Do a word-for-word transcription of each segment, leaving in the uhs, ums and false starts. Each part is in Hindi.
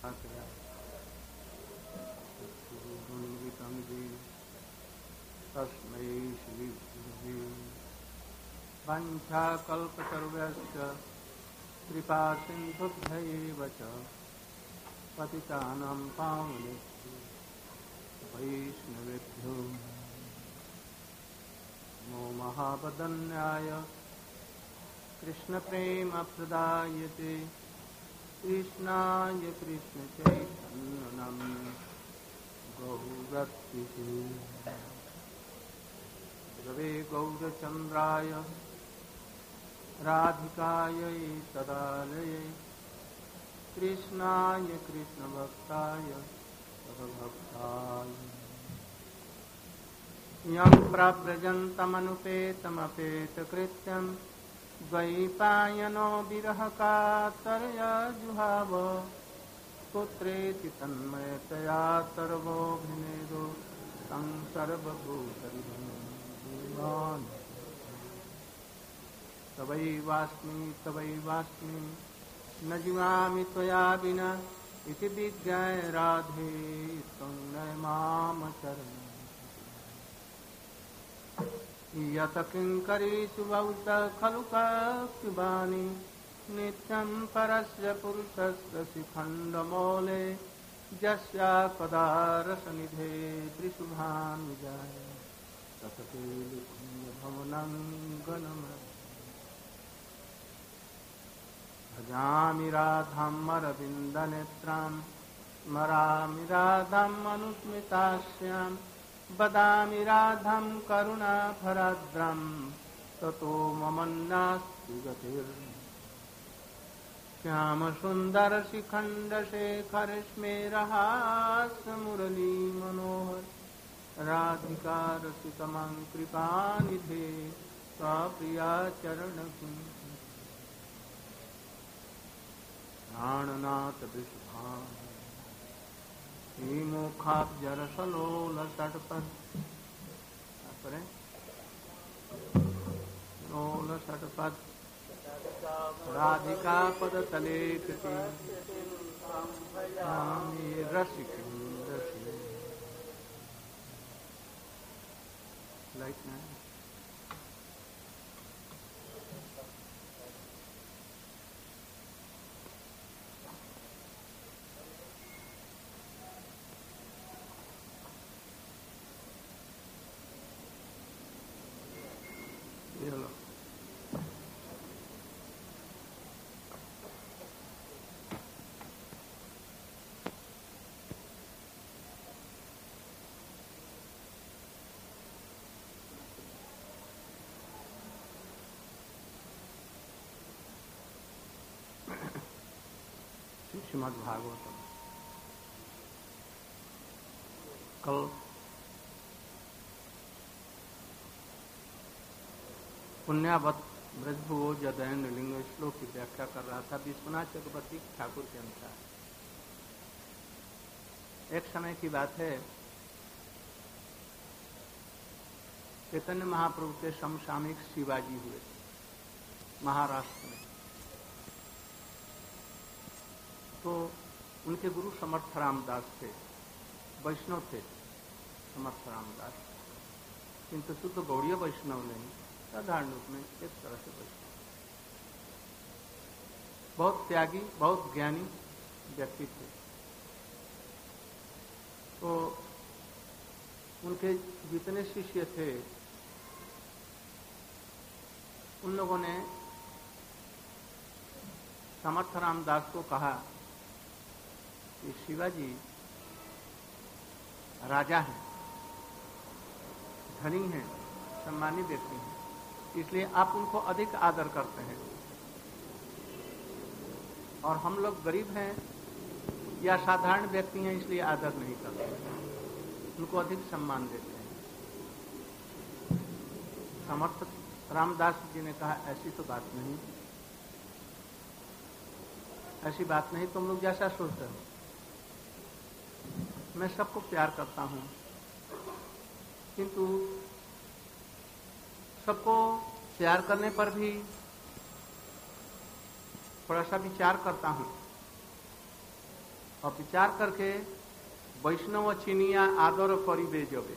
तस्मै श्री गुरुवे वंशाकल्पतरुभ्यश्च कृपा सिन्धुभ्यैव च पतितानां पावनेभ्यो वैष्णवेभ्यो नमो महावदन्याय कृष्णप्रेमप्रदायते कृष्णाय कृष्णचैतन्यनाम्ने गौरक्तिसे गुरवे गौरचन्द्राय राधिकायै तदालये कृष्णाय कृष्णभक्ताय तद्भक्ताय यं प्रव्रजन्तमनुपेतमपेतकृत्यं द्वैपायनो विरहकातर्या जुहाव पुत्रेति तन्मयतया सर्वोऽभिनेदो तं सर्वभूतरिभं तवैवास्मि तवैवास्मि न जीवामि त्वया विना इति विज्ञाय राधे त्वं नय मामचरणम् यत किङ्करीषु बहुत खलु कक्षिवाणि नित्यं परस्य पुरुषस्य शिखण्डमौले यस्या पदारसनिधे त्रिशुभानुजाय ततते भवनं गणमय भजामि राधाम् अरविन्दनेत्रां स्मरामि राधाम् अनुस्मितास्यां वदामि राधां करुणाभराद्रां ततो मम नास्ति गतिर् श्यामसुन्दरशिखण्डशेखरस्मेरहासमुरली मनोहर राधिका रसिकमां कृपानिधे स्वप्रिया चरणकुञ्ज प्राणनाथ विश्वां श्रीमुखाब्जरसलोलषट्पद लोलषट्पद राधिका पदतले कृति स्वामी रसिकं रसि लाइक ना श्रीमद् भागवतम कल पुण्यावत ब्रजभुवो जदैन लिंग श्लोक की व्याख्या कर रहा था विश्वनाथ चक्रवर्ती ठाकुर के अनुसार। एक समय की बात है, चैतन्य महाप्रभु के समसामयिक शिवाजी हुए महाराष्ट्र में। तो उनके गुरु समर्थ रामदास थे, वैष्णव थे समर्थ रामदास, किंतु शुद्ध गौड़ीय वैष्णव नहीं, साधारण रूप में एक तरह से वैष्णव। बहुत त्यागी, बहुत ज्ञानी व्यक्ति थे। तो उनके जितने शिष्य थे उन लोगों ने समर्थ रामदास को कहा कि शिवाजी राजा हैं, धनी हैं, सम्मानित व्यक्ति हैं, इसलिए आप उनको अधिक आदर करते हैं और हम लोग गरीब हैं या साधारण व्यक्ति हैं इसलिए आदर नहीं करते, उनको अधिक सम्मान देते हैं। समर्थ रामदास जी ने कहा ऐसी तो बात नहीं, ऐसी बात नहीं, तुम लोग जैसा सोचते हो। मैं सबको प्यार करता हूं, किंतु सबको प्यार करने पर भी थोड़ा सा विचार करता हूं और विचार करके वैष्णव चिनिया आदर करीबे जबे,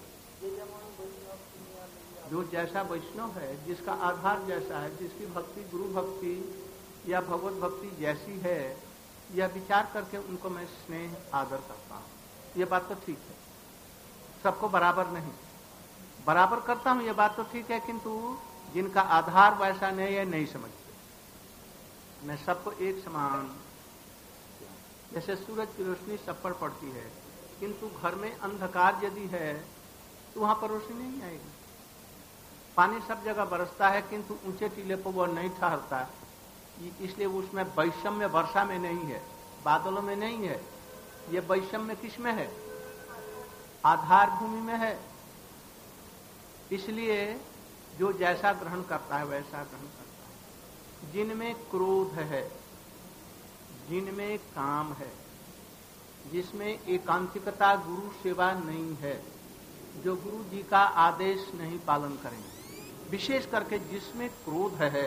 जो जैसा वैष्णव है, जिसका आधार जैसा है, जिसकी भक्ति गुरु भक्ति या भगवत भक्ति जैसी है, यह विचार करके उनको मैं स्नेह आदर करता हूं। यह बात तो ठीक है, सबको बराबर नहीं, बराबर करता हूं, यह बात तो ठीक है, किंतु जिनका आधार वैसा नहीं है नहीं समझते। मैं सबको एक समान, जैसे सूरज की रोशनी सब पर पड़ती है, किंतु घर में अंधकार यदि है तो वहां पर रोशनी नहीं आएगी। पानी सब जगह बरसता है, किंतु ऊंचे टीले पर वह नहीं ठहरता, इसलिए उसमें वैषम्य वर्षा में नहीं है, बादलों में नहीं है। ये वैषम्य किस में है? आधार भूमि में है। इसलिए जो जैसा ग्रहण करता है वैसा ग्रहण करता है। जिनमें क्रोध है, जिनमें काम है, जिसमें एकांतिकता, गुरु सेवा नहीं है, जो गुरु जी का आदेश नहीं पालन करेंगे, विशेष करके जिसमें क्रोध है,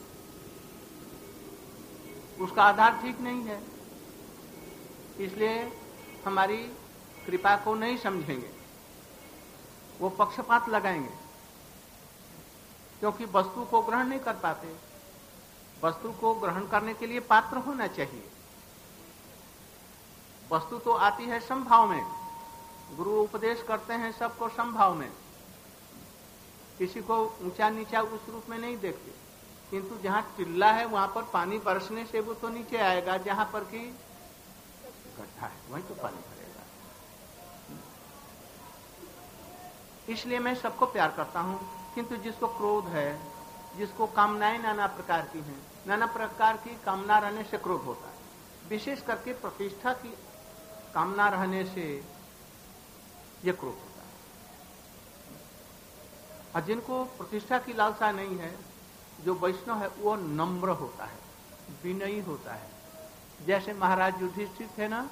उसका आधार ठीक नहीं है। इसलिए हमारी कृपा को नहीं समझेंगे, वो पक्षपात लगाएंगे, क्योंकि वस्तु को ग्रहण नहीं कर पाते। वस्तु को ग्रहण करने के लिए पात्र होना चाहिए। वस्तु तो आती है संभाव में, गुरु उपदेश करते हैं सबको संभाव में, किसी को ऊंचा नीचा उस रूप में नहीं देखते, किंतु जहां टिल्ला है वहां पर पानी बरसने से वो तो नीचे आएगा, जहां पर कि गड्ढा है वहीं तो पानी भरेगा। इसलिए मैं सबको प्यार करता हूं, किंतु जिसको क्रोध है, जिसको कामनाएं नाना प्रकार की हैं, नाना प्रकार की कामना रहने से क्रोध होता है। विशेष करके प्रतिष्ठा की कामना रहने से यह क्रोध होता है। और जिनको प्रतिष्ठा की लालसा नहीं है, जो वैष्णव है, वो नम्र होता है, विनयी होता है। जैसे महाराज युधिष्ठिर थे ना,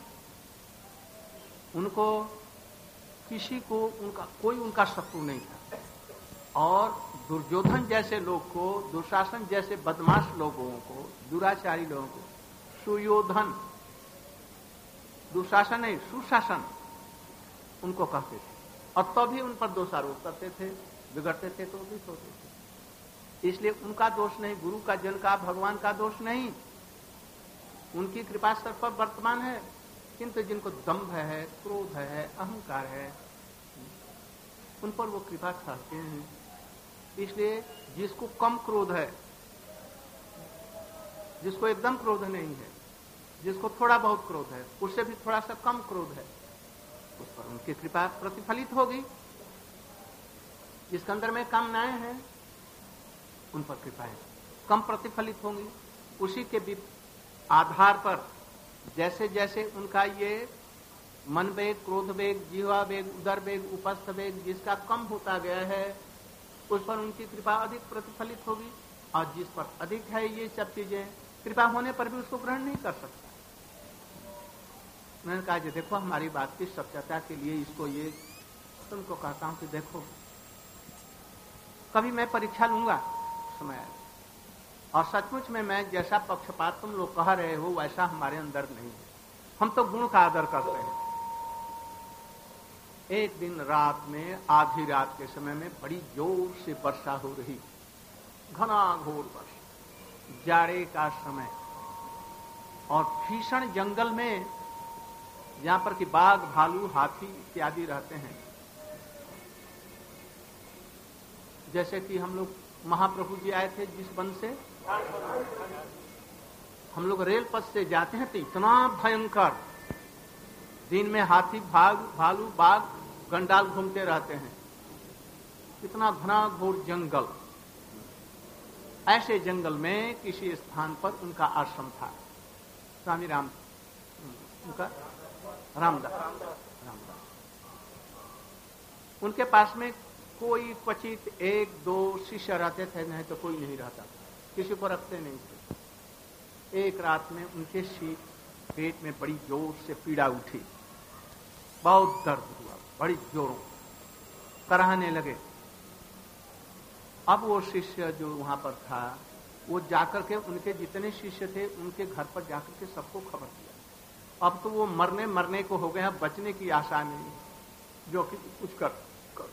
उनको किसी को उनका कोई उनका शत्रु नहीं था, और दुर्योधन जैसे लोग को, दुशासन जैसे बदमाश लोगों को, दुराचारी लोगों को सुयोधन, दुशासन नहीं सुशासन उनको कहते थे, और तो भी उन पर दोषारोप करते थे, बिगड़ते थे तो भी सोते थे। इसलिए उनका दोष नहीं, गुरु का, जन का, भगवान का दोष नहीं, उनकी कृपा सर पर वर्तमान है। किंतु जिनको दंभ है, क्रोध है, अहंकार है, उन पर वो कृपा चाहते हैं। इसलिए जिसको कम क्रोध है, जिसको एकदम क्रोध नहीं है, जिसको थोड़ा बहुत क्रोध है, उससे भी थोड़ा सा कम क्रोध है, उस पर उनकी कृपा प्रतिफलित होगी। जिसके अंदर में कामनाएं हैं, उन पर कृपाएं कम प्रतिफलित होंगी। उसी के आधार पर जैसे जैसे उनका ये मन वेग, क्रोध वेग, जीवा वेग, उदर वेग, उपस्थ वेग जिसका कम होता गया है, उस पर उनकी कृपा अधिक प्रतिफलित होगी। और जिस पर अधिक है ये सब चीजें, कृपा होने पर भी उसको ग्रहण नहीं कर सकता। मैंने कहा कि देखो हमारी बात की सत्यता के लिए इसको ये तुमको कहता हूं कि देखो कभी मैं परीक्षा लूंगा समय, और सचमुच में मैं जैसा पक्षपात तुम लोग कह रहे हो वैसा हमारे अंदर नहीं है। हम तो गुण का आदर करते हैं। एक दिन रात में, आधी रात के समय में बड़ी जोर से वर्षा हो रही, घना घोर वर्षा, जाड़े का समय, और भीषण जंगल में जहां पर कि बाघ, भालू, हाथी इत्यादि रहते हैं। जैसे कि हम लोग महाप्रभु जी आए थे जिस वन से, हम लोग रेल पथ से जाते हैं तो इतना भयंकर, दिन में हाथी, भाग, भालू, बाघ, गंडाल घूमते रहते हैं, इतना घना घोर जंगल। ऐसे जंगल में किसी स्थान पर उनका आश्रम था, स्वामी राम, उनका रामदास रामदास उनके पास में कोई क्वचित एक दो शिष्य रहते थे, नहीं तो कोई नहीं रहता, किसी को रखते नहीं थे। एक रात में उनके शीत पेट में बड़ी जोर से पीड़ा उठी, बहुत दर्द हुआ, बड़ी जोरों कराहने लगे। अब वो शिष्य जो वहां पर था, वो जाकर के उनके जितने शिष्य थे उनके घर पर जाकर के सबको खबर दिया। अब तो वो मरने मरने को हो गए हैं, बचने की आशा नहीं, जो कि कुछ कर, कर।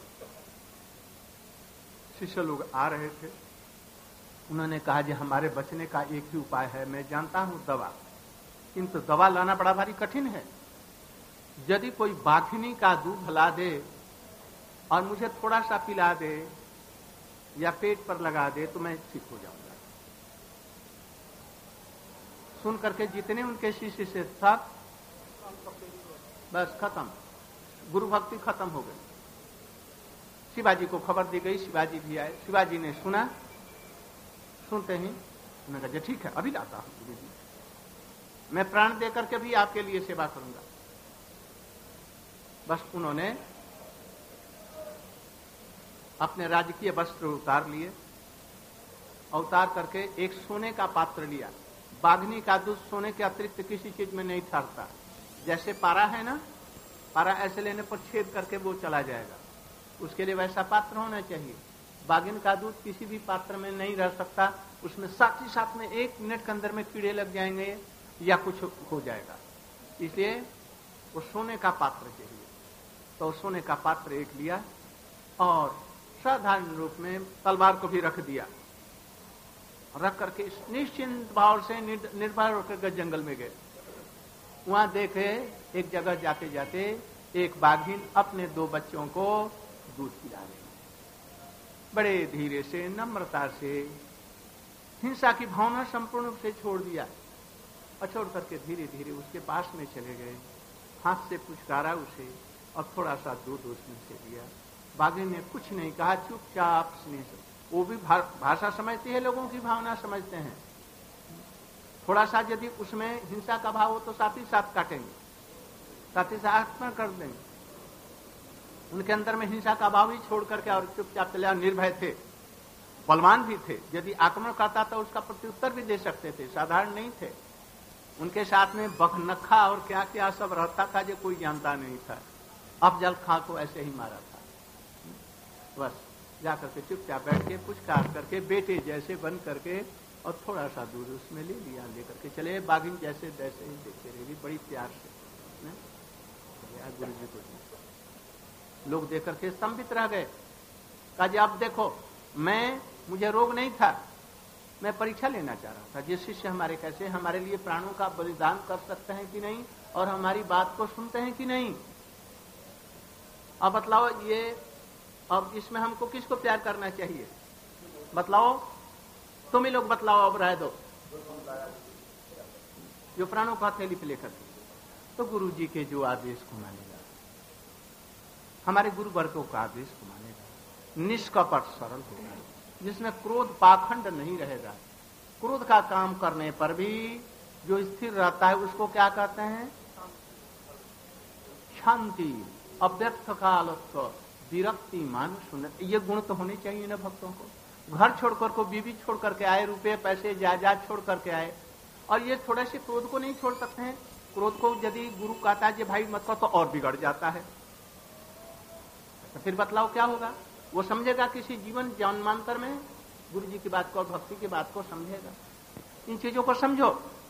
शिष्य लोग आ रहे थे, उन्होंने कहा कि हमारे बचने का एक ही उपाय है, मैं जानता हूं दवा, किंतु दवा लाना बड़ा भारी कठिन है। यदि कोई बाघिनी का दूध ला दे और मुझे थोड़ा सा पिला दे या पेट पर लगा दे तो मैं ठीक हो जाऊंगा। सुन करके जितने उनके शिष्य से सब बस खत्म, गुरु भक्ति खत्म हो गई। शिवाजी को खबर दी गई, शिवाजी भी आए, शिवाजी ने सुना, सुनते ही उन्होंने कहा ठीक है अभी लाता हूं गुरु जी, मैं प्राण देकर के भी आपके लिए सेवा करूंगा। बस उन्होंने अपने राजकीय वस्त्र उतार लिए, उतार करके एक सोने का पात्र लिया। बाघनी का दूध सोने के अतिरिक्त किसी चीज में नहीं ठहरता, जैसे पारा है ना, पारा ऐसे लेने पर छेद करके वो चला जाएगा, उसके लिए वैसा पात्र होना चाहिए। बाघिन का दूध किसी भी पात्र में नहीं रह सकता, उसमें साथ ही साथ में एक मिनट के अंदर में कीड़े लग जाएंगे या कुछ हो जाएगा, इसलिए वो सोने का पात्र चाहिए। तो सोने का पात्र एक लिया और साधारण रूप में तलवार को भी रख दिया, रख करके निश्चिंत भाव से निर्भय होकर जंगल में गए। वहां देखे एक जगह जाते जाते एक बाघिन अपने दो बच्चों को दूध पिला रही, बड़े धीरे से नम्रता से हिंसा की भावना संपूर्ण रूप से छोड़ दिया और छोड़ करके धीरे धीरे उसके पास में चले गए, हाथ से पुचकारा उसे और थोड़ा सा दूध उसमें से दिया। बाघिन ने कुछ नहीं कहा, चुपचाप स्नेह से, वो भी भा, भाषा समझती है, लोगों की भावना समझते हैं। थोड़ा सा यदि उसमें हिंसा का भाव हो तो साथ ही साथ काटेंगे, साथ ही साथ आत्मा कर देंगे। उनके अंदर में हिंसा का भाव ही छोड़ करके और चुपचाप चले, और निर्भय थे, बलवान भी थे, यदि आक्रमण करता तो उसका प्रत्युत्तर भी दे सकते थे, साधारण नहीं थे। उनके साथ में बखनखा और क्या क्या सब रहता था जो कोई जानता नहीं था। अफजल खां को ऐसे ही मारा था, बस जाकर के चुपचाप बैठ के पुचकार करके बेटे जैसे बन करके और थोड़ा सा दूध उसमें ले लिया, लेकर के चले। बाघिन जैसे जैसे ही देखते रही, बड़ी प्यार से गुरु जी को लोग देख करके स्तंभित रह गए। कहा जी आप देखो, मैं मुझे रोग नहीं था, मैं परीक्षा लेना चाह रहा था, ये शिष्य हमारे कैसे हमारे लिए प्राणों का बलिदान कर सकते हैं कि नहीं, और हमारी बात को सुनते हैं कि नहीं। अब बतलाओ ये, अब इसमें हमको किसको प्यार करना चाहिए, बतलाओ, तुम ही लोग बतलाओ, अब राय दो। जो प्राणों का हथेली पे लेकर, तो गुरु जी के जो आदेश को मानेगा, हमारे गुरु वर्गों का आदेश को मानेगा, निष्कपट सरल होगा, जिसमें क्रोध पाखंड नहीं रहेगा। क्रोध का काम करने पर भी जो स्थिर रहता है उसको क्या कहते हैं, शांति, अव्यक्त कालत्व, विरक्ति, मान शून्यता। ये गुण तो होने चाहिए ना भक्तों को। घर छोड़कर को बीवी छोड़ करके आए, रुपए पैसे जायदाद छोड़ करके आए, और ये थोड़े से क्रोध को नहीं छोड़ सकते हैं। क्रोध को यदि गुरु कहता है भाई मत करो तो और बिगड़ जाता है, तो फिर बतलाओ क्या होगा। वो समझेगा किसी जीवन जन्मांतर में गुरु जी की बात को और भक्ति की बात को समझेगा। इन चीजों को समझो,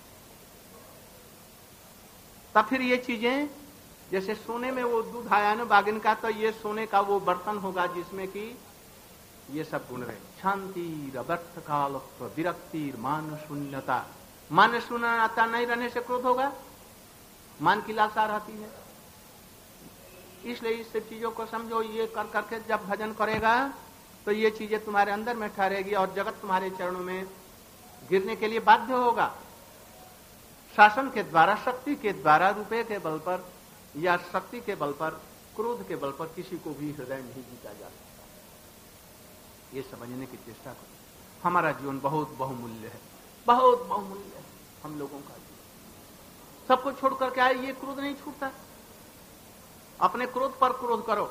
तब फिर ये चीजें, जैसे सोने में वो दूध आया ना बाघिन का, तो ये सोने का वो बर्तन होगा जिसमें कि ये सब गुण रहे। शांति, व्यर्थ कालत्व, विरक्ति, मान शून्यता। मान शून्यता नहीं रहने से क्रोध होगा, मान की लालसा रहती है। इसलिए इस सब चीजों को समझो। ये कर करके जब भजन करेगा तो ये चीजें तुम्हारे अंदर में ठहरेगी और जगत तुम्हारे चरणों में गिरने के लिए बाध्य होगा। शासन के द्वारा, शक्ति के द्वारा, रुपए के बल पर या शक्ति के बल पर, क्रोध के बल पर किसी को भी हृदय नहीं जीता जा सकता। ये समझने की चेष्टा करो। हमारा जीवन बहुत बहुमूल्य है, बहुत बहुमूल्य है हम लोगों का जीवन। सबको छोड़ करके आए, ये क्रोध नहीं छूटता। अपने क्रोध पर क्रोध करो,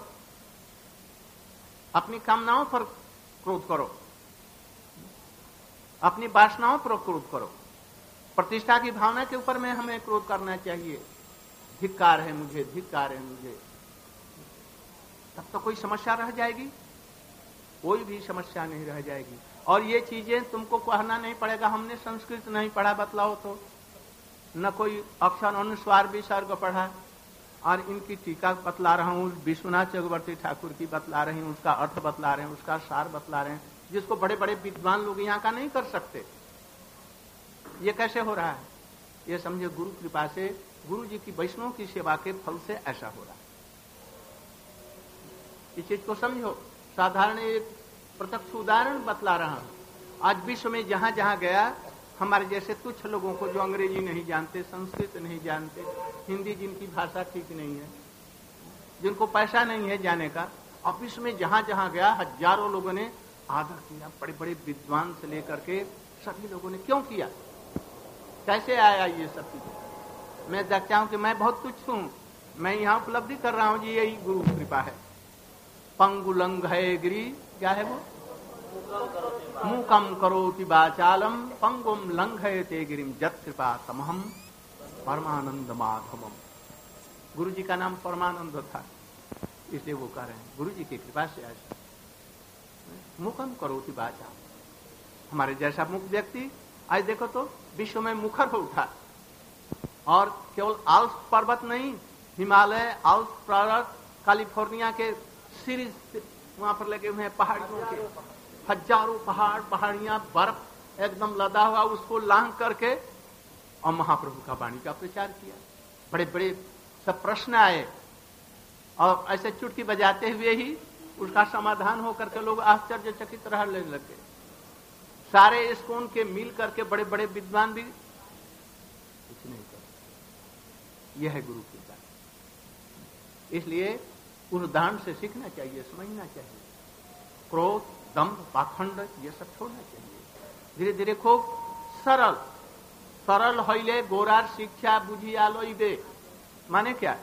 अपनी कामनाओं पर क्रोध करो, अपनी वासनाओं पर क्रोध करो। प्रतिष्ठा की भावना के ऊपर में हमें क्रोध करना चाहिए। धिक्कार है मुझे, धिक्कार है मुझे, तब तो कोई समस्या रह जाएगी? कोई भी समस्या नहीं रह जाएगी। और ये चीजें तुमको कहना नहीं पड़ेगा, हमने संस्कृत नहीं पढ़ा, बतलाओ तो न कोई अक्षर अनुस्वार विसर्ग पढ़ा, और इनकी टीका बतला रहा हूं, विश्वनाथ चक्रवर्ती ठाकुर की बतला रही हूं, उसका अर्थ बतला रहे हैं, उसका सार बतला रहे हैं, जिसको बड़े बड़े विद्वान लोग यहां का नहीं कर सकते। ये कैसे हो रहा है? ये समझे गुरु कृपा से, गुरु जी की वैष्णव की सेवा के फल से ऐसा हो रहा है। इस चीज को समझो। साधारण एक प्रत्यक्ष उदाहरण बतला रहा हूं। आज विश्व में जहां जहां गया, हमारे जैसे तुच्छ लोगों को जो अंग्रेजी नहीं जानते, संस्कृत नहीं जानते, हिंदी जिनकी भाषा ठीक नहीं है, जिनको पैसा नहीं है जाने का, और विश्व में जहां जहां गया हजारों लोगों ने आदर किया, बड़े बड़े विद्वान से लेकर के सभी लोगों ने। क्यों किया? कैसे आया ये सब चीजें? मैं देखता हूं कि मैं बहुत तुच्छ हूं, मैं यहां उपलब्धि कर रहा हूं जी, यही गुरु कृपा है। पंगुलंग है गिरी, क्या है वो? मूकम करोति वाचालम पंगुम लंघयते गिरिम जत कृपा तमहम परमानंद माधवम। गुरु जी का नाम परमानंद था, इसलिए वो कह रहे हैं गुरु जी की कृपा से ऐसा। मूकम करोति वाचालम, हमारे जैसा मुख व्यक्ति आज देखो तो विश्व में मुखर हो उठा, और केवल आल्प्स पर्वत नहीं, हिमालय, आल्प्स पर्वत, कैलिफोर्निया के सीरीज वहां पर लगे हुए हैं, पहाड़ियों के हजारों पहाड़, पहाड़ियां, बर्फ एकदम लदा हुआ, उसको लांघ करके और महाप्रभु का वाणी का प्रचार किया। बड़े बड़े सब प्रश्न आए, और ऐसे चुटकी बजाते हुए ही उसका समाधान होकर के लोग आश्चर्यचकित रहने लगे। सारे इस्कॉन के मिल करके बड़े बड़े विद्वान भी कुछ नहीं कर। यह है गुरु की बात। इसलिए उस उदाहरण से सीखना चाहिए, समझना चाहिए। क्रोध, दंभ, पाखंड ये सब छोड़ना चाहिए। धीरे धीरे खूब सरल सरल हईले गोरार शिक्षा बुझिया लइबे। माने क्या?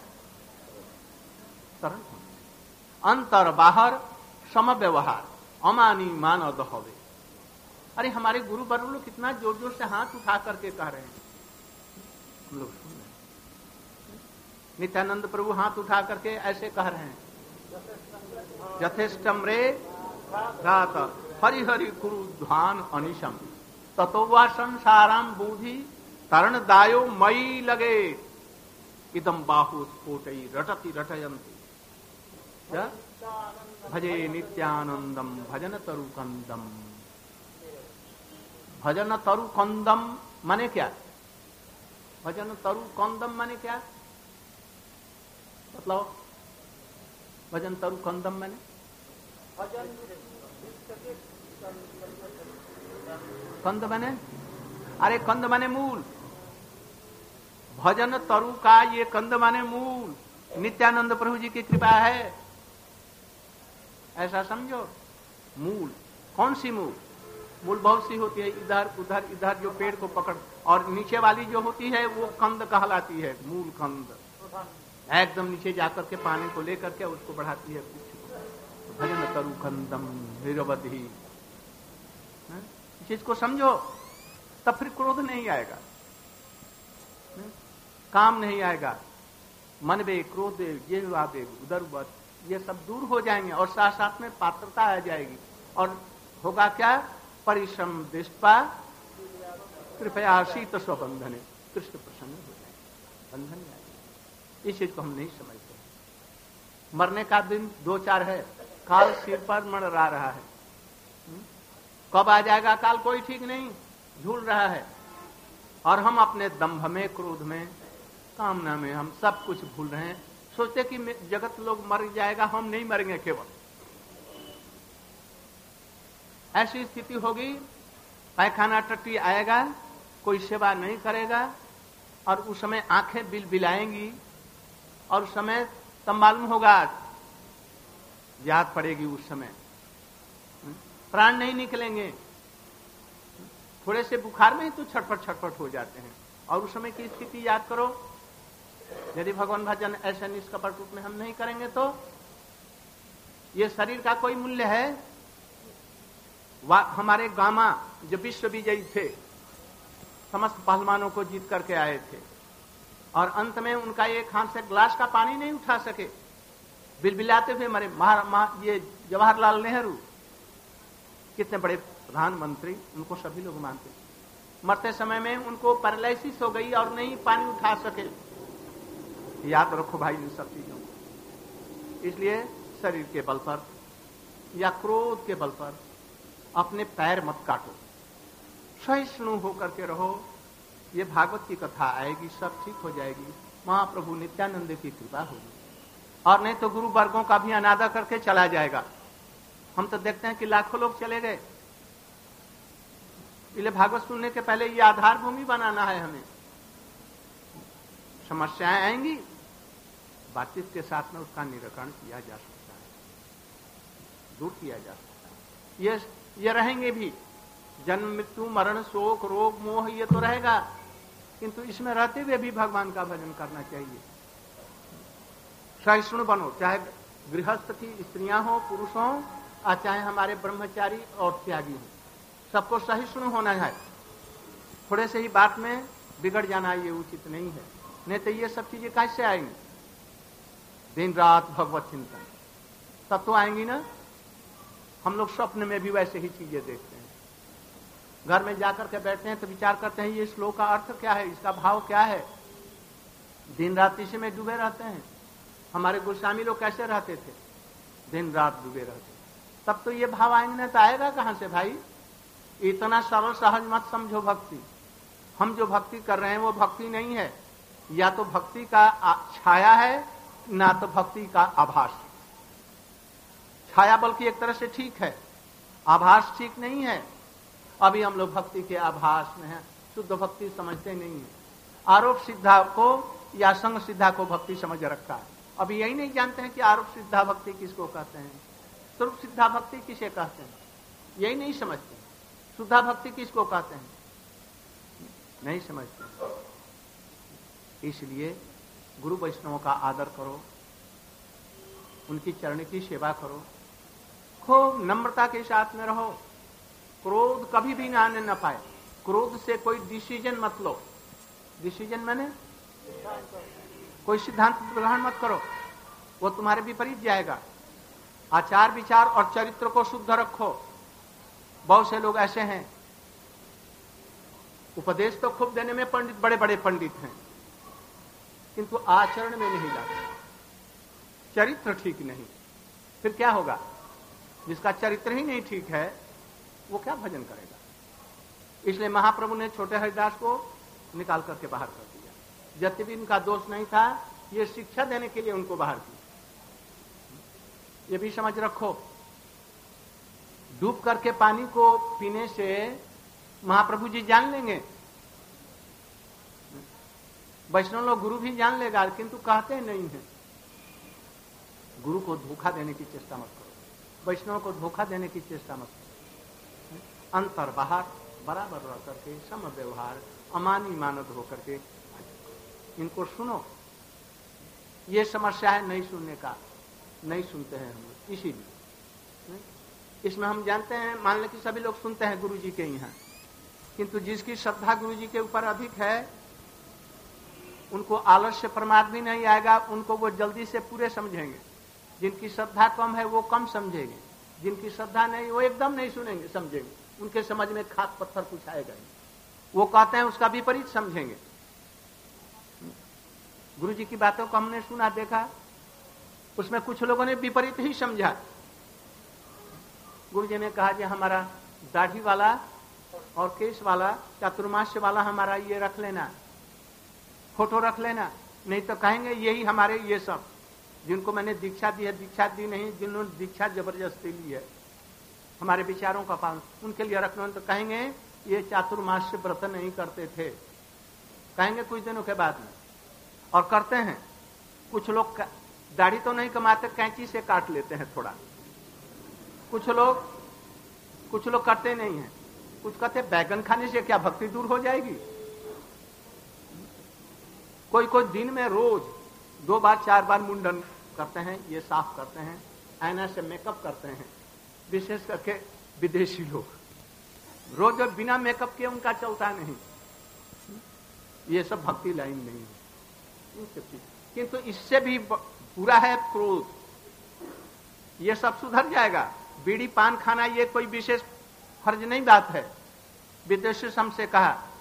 सरल अंतर बाहर सम व्यवहार, अमानी मानद हवे। अरे हमारे गुरु वर्ग लोग कितना जोर जोर से हाथ उठा करके कह रहे हैं, हम लोग सुन रहे हैं। नित्यानंद प्रभु हाथ उठा करके ऐसे कह रहे हैं, यथेष्टम रे रात हरि हरि कुरु ध्वान अनिशम ततो वा संसाराम बूढ़ी तरण दायो मई लगे इदम बाहु स्फोटई रटति रटयंती भजे नित्यानंदम भजन तरु कंदम। भजन तरु कंदम माने क्या? भजन तरु कंदम माने क्या? बताओ। भजन तरु कंदम माने? कंद माने? अरे कंद माने मूल। भजन तरु का ये कंद माने मूल। नित्यानंद प्रभु जी की कृपा है, ऐसा समझो। मूल कौन सी मूल? मूल बहुत सी होती है, इधर उधर इधर जो पेड़ को पकड़, और नीचे वाली जो होती है वो कंद कहलाती है, मूल कंद। एकदम नीचे जाकर के पानी को लेकर के उसको बढ़ाती है। भजन तरु कंदम निरवधि। इस चीज को समझो, तब फिर क्रोध नहीं आएगा, काम नहीं आएगा, मन वे क्रोध ये वे उधर उधर ये सब दूर हो जाएंगे, और साथ साथ में पात्रता आ जाएगी। और होगा क्या? परिश्रम दृष्टा कृपया शीत स्वबंधने, कृष्ण प्रसन्न हो जाएंगे, बंधन में आएंगे। इस चीज को हम नहीं समझते। मरने का दिन दो चार है, काल सिर पर मंडरा रहा है, कब आ जाएगा काल कोई ठीक नहीं, झूल रहा है। और हम अपने दंभ में, क्रोध में, कामना में हम सब कुछ भूल रहे हैं। सोचते कि जगत लोग मर जाएगा, हम नहीं मरेंगे केवल। ऐसी स्थिति होगी, पैखाना टट्टी आएगा, कोई सेवा नहीं करेगा, और उस समय आंखें बिलबिलाएंगी, और उस समय तब मालूम होगा, याद पड़ेगी उस समय, प्राण नहीं निकलेंगे। थोड़े से बुखार में ही तो छटपट छटपट हो जाते हैं, और उस समय की स्थिति याद करो। यदि भगवान भजन ऐसे निष्कपट रूप में हम नहीं करेंगे तो ये शरीर का कोई मूल्य है? हमारे गामा जो विश्व विजयी थे, समस्त पहलवानों को जीत करके आए थे, और अंत में उनका एक हाथ से ग्लास का पानी नहीं उठा सके, बिलबिलाते हुए मरे। महा ये जवाहरलाल नेहरू कितने बड़े प्रधानमंत्री, उनको सभी लोग मानते, मरते समय में उनको पैरालिसिस हो गई और नहीं पानी उठा सके। याद रखो भाई इन सब चीजों को। इसलिए शरीर के बल पर या क्रोध के बल पर अपने पैर मत काटो, सहिष्णु होकर के रहो। ये भागवत की कथा आएगी, सब ठीक हो जाएगी, महाप्रभु नित्यानंद की कृपा होगी। और नहीं तो गुरु वर्गों का भी अनादर करके चला जाएगा। हम तो देखते हैं कि लाखों लोग चले गए। इसलिए भागवत सुनने के पहले ये आधार भूमि बनाना है हमें। समस्याएं आएंगी, बातचीत के साथ में उसका निराकरण किया जा सकता है, दूर किया जा सकता है। ये ये रहेंगे भी, जन्म मृत्यु मरण शोक रोग मोह ये तो रहेगा, किंतु इसमें रहते हुए भी भगवान का भजन करना चाहिए। सहिष्णु बनो, चाहे गृहस्थ की स्त्रियां हो पुरुष हो, और चाहे हमारे ब्रह्मचारी और त्यागी हो, सबको सहिष्णु होना है। थोड़े से ही बात में बिगड़ जाना ये उचित नहीं है। नहीं तो ये सब चीजें कैसे आएंगी? दिन रात भगवत चिंतन तब तो आएंगी ना। हम लोग स्वप्न में भी वैसे ही चीजें देखते हैं। घर में जाकर के बैठते हैं तो विचार करते हैं ये श्लोक का अर्थ क्या है, इसका भाव क्या है। दिन रात इसी में डूबे रहते हैं। हमारे गोस्वामी लोग कैसे रहते थे? दिन रात डूबे रहते। तब तो ये भाव आएंगे ना, तो आएगा कहां से भाई? इतना सरल सहज मत समझो भक्ति। हम जो भक्ति कर रहे हैं वो भक्ति नहीं है, या तो भक्ति का छाया है, ना तो भक्ति का आभास। छाया बल्कि एक तरह से ठीक है, आभास ठीक नहीं है। अभी हम लोग भक्ति के आभास में हैं, शुद्ध भक्ति समझते नहीं है। आरोप सिद्धा को या संग सिद्धा को भक्ति समझ रखा है। अभी यही नहीं जानते हैं कि आरोप सिद्धा भक्ति किसको कहते हैं, स्वरूप सिद्धा भक्ति किसे कहते हैं, यही नहीं समझते। शुद्धा भक्ति किसको कहते हैं, नहीं समझते। इसलिए गुरु वैष्णवों का आदर करो, उनकी चरण की सेवा करो, खूब नम्रता के साथ में रहो। क्रोध कभी भी ना आने न पाए। क्रोध से कोई डिसीजन मत लो। डिसीजन माने कोई सिद्धांत ग्रहण मत करो, वो तुम्हारे विपरीत जाएगा। आचार विचार और चरित्र को शुद्ध रखो। बहुत से लोग ऐसे हैं, उपदेश तो खूब देने में पंडित बड़े बड़े पंडित हैं, किंतु आचरण में नहीं लाते, चरित्र ठीक नहीं। फिर क्या होगा? जिसका चरित्र ही नहीं ठीक है वो क्या भजन करेगा? इसलिए महाप्रभु ने छोटे हरिदास को निकाल करके बाहर कर दिया। जब भी इनका दोष नहीं था, ये शिक्षा देने के लिए उनको बाहर किया। ये भी समझ रखो, डूब करके पानी को पीने से महाप्रभु जी जान लेंगे, वैष्णव लोग गुरु भी जान लेगा, किंतु कहते नहीं है। गुरु को धोखा देने की चेष्टा मत करो, वैष्णव को धोखा देने की चेष्टा मत करो। अंतर बाहर बराबर रह करके सम व्यवहार अमानी मानद होकर के इनको सुनो। ये समस्या है नहीं सुनने का, नहीं सुनते हैं हम लोग। इसीलिए इसमें हम जानते हैं, मान लें कि सभी लोग सुनते हैं गुरु जी के यहाँ, किंतु जिसकी श्रद्धा गुरु जी के ऊपर अधिक है उनको आलस्य प्रमाद भी नहीं आएगा, उनको वो जल्दी से पूरे समझेंगे। जिनकी श्रद्धा कम है वो कम समझेंगे, जिनकी श्रद्धा नहीं वो एकदम नहीं सुनेंगे समझेंगे, उनके समझ में खाक पत्थर कुछ आएगा ही। वो कहते हैं उसका विपरीत समझेंगे। गुरु जी की बातों को हमने सुना देखा, उसमें कुछ लोगों ने विपरीत ही समझा। गुरु जी ने कहा कि हमारा दाढ़ी वाला और केश वाला चातुर्मास्य वाला हमारा ये रख लेना, फोटो रख लेना, नहीं तो कहेंगे यही हमारे ये सब जिनको मैंने दीक्षा दी है, दीक्षा दी नहीं, जिन्होंने दीक्षा जबरदस्ती ली है, हमारे विचारों का पालन उनके लिए रखना, तो कहेंगे ये चातुर्मास्य व्रत नहीं करते थे, कहेंगे कुछ दिनों के बाद में। और करते हैं कुछ लोग, दाढ़ी तो नहीं कमाते, कैंची से काट लेते हैं थोड़ा। कुछ लोग कुछ लोग करते नहीं हैं, कुछ कहते बैगन खाने से क्या भक्ति दूर हो जाएगी। कोई कोई दिन में रोज दो बार चार बार मुंडन करते हैं, ये साफ करते हैं, आईना से मेकअप करते हैं, विशेष करके विदेशी लोग रोज और बिना मेकअप के उनका चलता नहीं। ये सब भक्ति लाइन नहीं है। किंतु इससे भी बुरा है क्रोध, ये सब सुधर जाएगा। बीड़ी पान खाना ये कोई विशेष फर्ज नहीं बात है। विदेशी हमसे कहा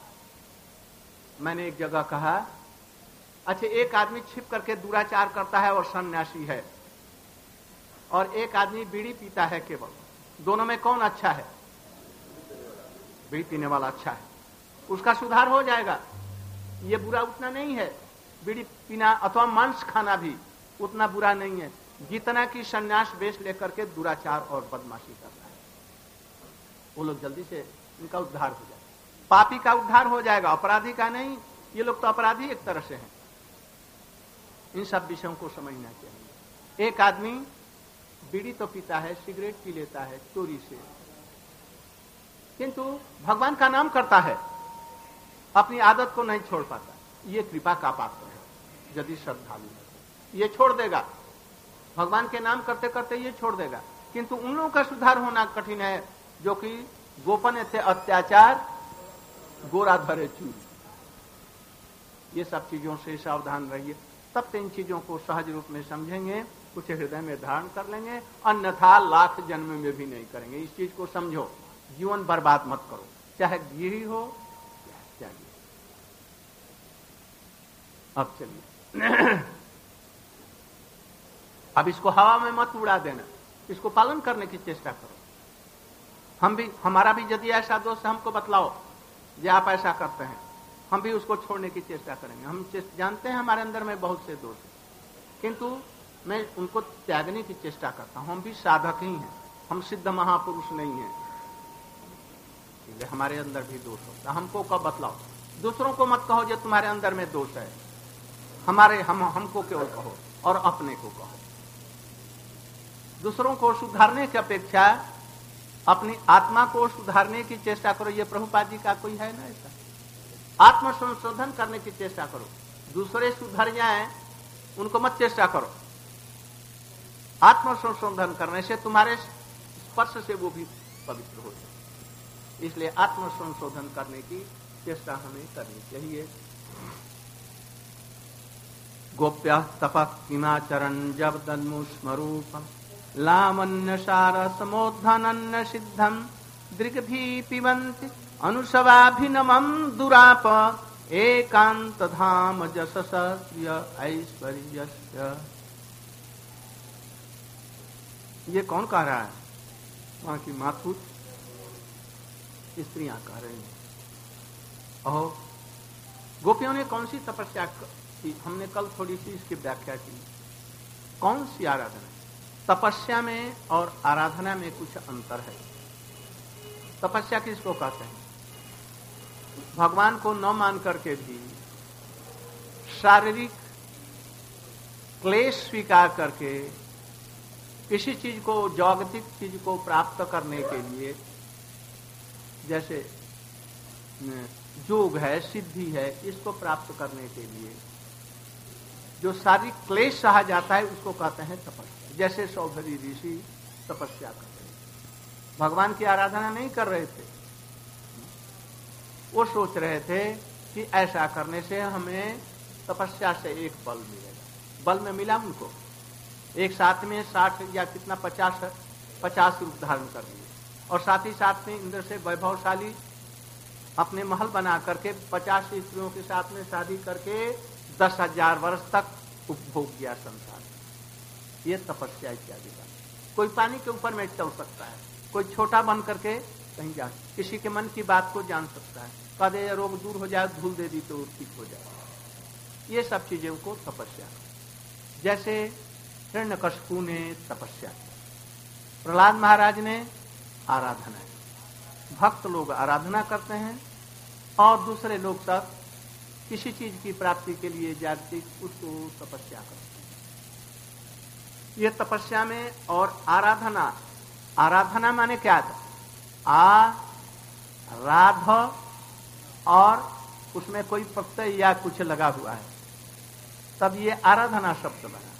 मैंने एक जगह कहा, अच्छा एक आदमी छिप करके दुराचार करता है और सन्यासी है, और एक आदमी बीड़ी पीता है केवल, दोनों में कौन अच्छा है? बीड़ी पीने वाला अच्छा है, उसका सुधार हो जाएगा। ये बुरा उतना नहीं है, बीड़ी पीना अथवा मांस खाना भी उतना बुरा नहीं है जितना कि सन्यास वेश लेकर के दुराचार और बदमाशी करना है। वो लोग जल्दी से इनका उद्धार हो जाए, पापी का उद्धार हो जाएगा, अपराधी का नहीं। ये लोग तो अपराधी एक तरह से हैं। इन सब विषयों को समझना चाहिए। एक आदमी बीड़ी तो पीता है, सिगरेट पी लेता है चोरी से, किंतु भगवान का नाम करता है, अपनी आदत को नहीं छोड़ पाता। ये कृपा का पात्र है यदि श्रद्धालु है, ये छोड़ देगा, भगवान के नाम करते करते ये छोड़ देगा। किंतु उन लोगों का सुधार होना कठिन है जो कि गोपन थे अत्याचार, गोरा धरे चूर। ये सब चीजों से सावधान रहिए, तब तो इन चीजों को सहज रूप में समझेंगे, कुछ हृदय में धारण कर लेंगे, अन्यथा लाख जन्म में भी नहीं करेंगे। इस चीज को समझो, जीवन बर्बाद मत करो, चाहे गिरी हो चाहे गिरी। अब चलिए अब इसको हवा में मत उड़ा देना, इसको पालन करने की चेष्टा करो। हम भी, हमारा भी यदि ऐसा दोष है हमको बतलाओ जे आप ऐसा करते हैं, हम भी उसको छोड़ने की चेष्टा करेंगे। हम जानते हैं हमारे अंदर में बहुत से दोष हैं, किंतु मैं उनको त्यागने की चेष्टा करता हूं। हम भी साधक ही हैं, हम सिद्ध महापुरुष नहीं हैं, इसलिए हमारे अंदर भी दोष होता है। हमको कब बतलाओ, दूसरों को मत कहो जो तुम्हारे अंदर में दोष है, हमारे हम हमको केवल कहो और अपने को कहो। दूसरों को सुधारने की अपेक्षा अपनी आत्मा को सुधारने की चेष्टा करो। ये प्रभुपाद जी का कोई है ना ऐसा, आत्म संशोधन करने की चेष्टा करो। दूसरे सुधर जाएं उनको मत चेष्टा करो, आत्म संशोधन करने से तुम्हारे स्पर्श से वो भी पवित्र हो जाए। इसलिए आत्म संशोधन करने की चेष्टा हमें करनी चाहिए। गोप्य तपः किमाचरन् जब दन्मुष्मरूपम् लामन्य सार समोद्धनन्न सिद्धम दृग्भी पिबन्ति अनुसवाभिनमं दुराप एकांत धाम जसस ऐश्वर्यस्य। ये कौन कह रहा है? वहां की मातूत स्त्रियां कह रही हैं। ओहो, गोपियों ने कौन सी तपस्या की? हमने कल थोड़ी सी इसकी व्याख्या की। कौन सी आराधना? तपस्या में और आराधना में कुछ अंतर है। तपस्या किसको कहते हैं? भगवान को न मान करके भी शारीरिक क्लेश स्वीकार करके किसी चीज को, जागतिक चीज को प्राप्त करने के लिए, जैसे योग है, सिद्धि है, इसको प्राप्त करने के लिए जो शारीरिक क्लेश सहा जाता है उसको कहते हैं तपस्या। जैसे सौभरी ऋषि तपस्या कर रहे थे, भगवान की आराधना नहीं कर रहे थे, वो सोच रहे थे कि ऐसा करने से हमें तपस्या से एक बल मिलेगा। बल में मिला उनको, एक साथ में साठ या कितना पचास पचास रूप धारण कर लिए, और साथ ही साथ में इंद्र से वैभवशाली अपने महल बना करके पचास स्त्रियों के साथ में शादी करके दस हजार वर्ष तक उपभोग किया संसार। ये तपस्या इत्यादि का। कोई पानी के ऊपर में चल सकता है, कोई छोटा बन करके कहीं जा, किसी के मन की बात को जान सकता है, कह दे रोग दूर हो जाए, धूल दे दी तो ठीक हो जाए। ये सब चीजों को तपस्या। जैसे हिरण्यकशिपु ने तपस्या की, प्रहलाद महाराज ने आराधना की। भक्त लोग आराधना करते हैं और दूसरे लोग सब किसी चीज की प्राप्ति के लिए जागतिक उसको तपस्या करते हैं। ये तपस्या में और आराधना, आराधना माने क्या था? आ राध और उसमें कोई प्रत्यय या कुछ लगा हुआ है, तब ये आराधना शब्द बना।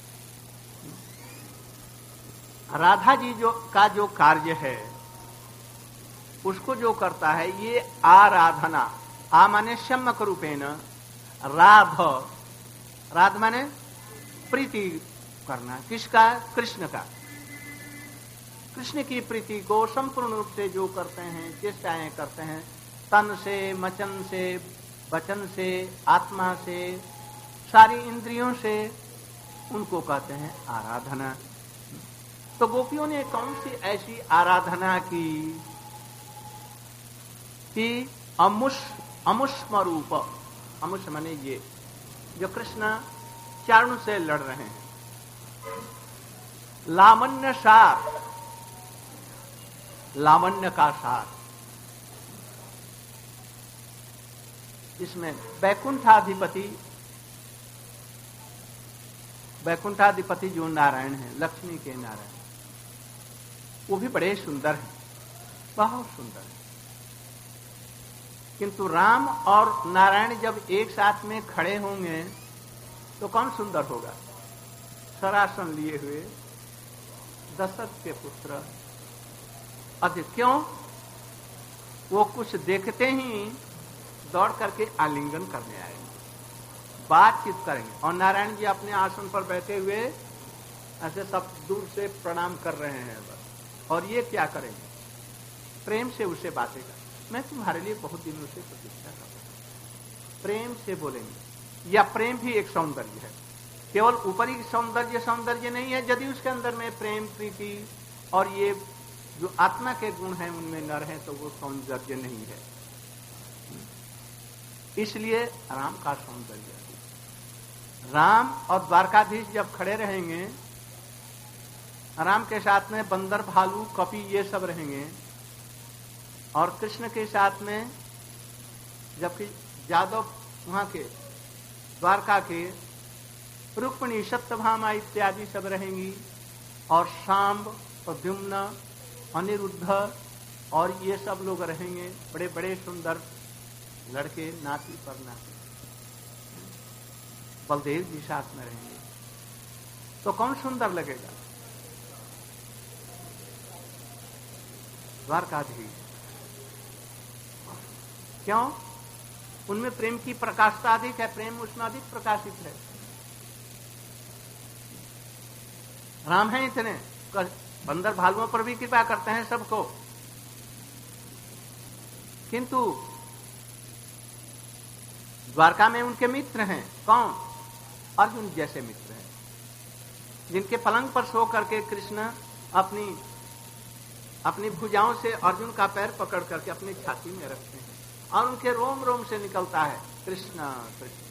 राधा जी जो का जो कार्य है उसको जो करता है ये आराधना। आ माने सम्यक रूपेण, राध, राध माने प्रीति करना। किसका? कृष्ण का। कृष्ण की प्रीति को संपूर्ण रूप से जो करते हैं, चेष्टाएं करते हैं, तन से, वचन से, वचन से, आत्मा से, सारी इंद्रियों से उनको कहते हैं आराधना। तो गोपियों ने कौन सी ऐसी आराधना की कि अमुष अमुष्म रूप, अमुष माने ये जो कृष्ण चारण से लड़ रहे हैं, लावण्य सार, लावण्य का सार, इसमें वैकुंठाधिपति, वैकुंठाधिपति जो नारायण हैं, लक्ष्मी के नारायण, वो भी बड़े सुंदर हैं, बहुत सुंदर हैं। किंतु राम और नारायण जब एक साथ में खड़े होंगे तो कौन सुंदर होगा? सरासन लिए हुए दशरथ के पुत्र अधिक। क्यों? वो कुछ देखते ही दौड़ करके आलिंगन करने आएंगे, बातचीत करेंगे, और नारायण जी अपने आसन पर बैठे हुए ऐसे सब दूर से प्रणाम कर रहे हैं बस। और ये क्या करेंगे? प्रेम से उसे बातें कर, मैं तुम्हारे लिए बहुत दिनों से प्रतीक्षा कर रहा हूं, प्रेम से बोलेंगे। या प्रेम भी एक सौंदर्य है, केवल ऊपरी सौंदर्य सौंदर्य नहीं है। यदि उसके अंदर में प्रेम, प्रीति और ये जो आत्मा के गुण हैं उनमें न रहे तो वो सौंदर्य नहीं है। इसलिए राम का सौंदर्य, राम और द्वारकाधीश जब खड़े रहेंगे, राम के साथ में बंदर, भालू, कपि ये सब रहेंगे, और कृष्ण के साथ में जबकि यादव वहां के द्वारका के रुक्मिणी, सत्यभामा इत्यादि सब रहेंगी, और शांब, प्रद्युम्न, अनिरुद्ध और ये सब लोग रहेंगे, बड़े बड़े सुंदर लड़के, नाती पर नाती। बलदेव जी साथ में रहेंगे, तो कौन सुंदर लगेगा? द्वारकाधीश। क्यों? उनमें प्रेम की प्रकाशता अधिक है, प्रेम उसमें अधिक प्रकाशित है। राम है इतने, बंदर भालुओं पर भी कृपा करते हैं सबको, किंतु द्वारका में उनके मित्र हैं। कौन? अर्जुन जैसे मित्र हैं, जिनके पलंग पर सो करके कृष्ण अपनी अपनी भुजाओं से अर्जुन का पैर पकड़ करके अपनी छाती में रखते हैं, और उनके रोम रोम से निकलता है कृष्ण कृष्ण।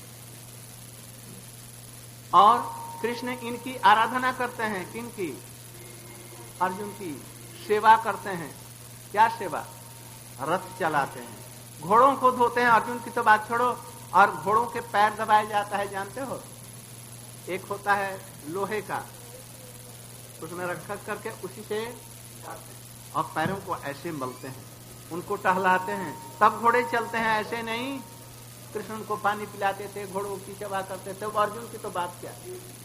और कृष्ण इनकी आराधना करते हैं, किनकी? अर्जुन की सेवा करते हैं। क्या सेवा? रथ चलाते हैं, घोड़ों को धोते हैं। अर्जुन की तो बात छोड़ो, और घोड़ों के पैर दबाया जाता है, जानते हो? एक होता है लोहे का, उसमें रख करके उसी से और पैरों को ऐसे मलते हैं, उनको टहलाते हैं, तब घोड़े चलते हैं, ऐसे नहीं। कृष्ण उनको पानी पिलाते थे, घोड़ों की सेवा करते थे। अर्जुन की तो बात क्या,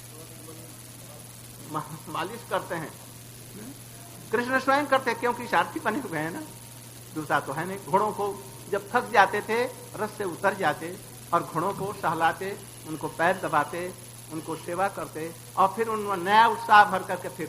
मालिश करते हैं, कृष्ण स्वयं करते, क्योंकि सारथी बने हुए हैं ना, दूसरा तो है नहीं। घोड़ों को जब थक जाते थे, रथ से उतर जाते और घोड़ों को सहलाते, उनको पैर दबाते, उनको सेवा करते, और फिर उनमें नया उत्साह भर करके फिर।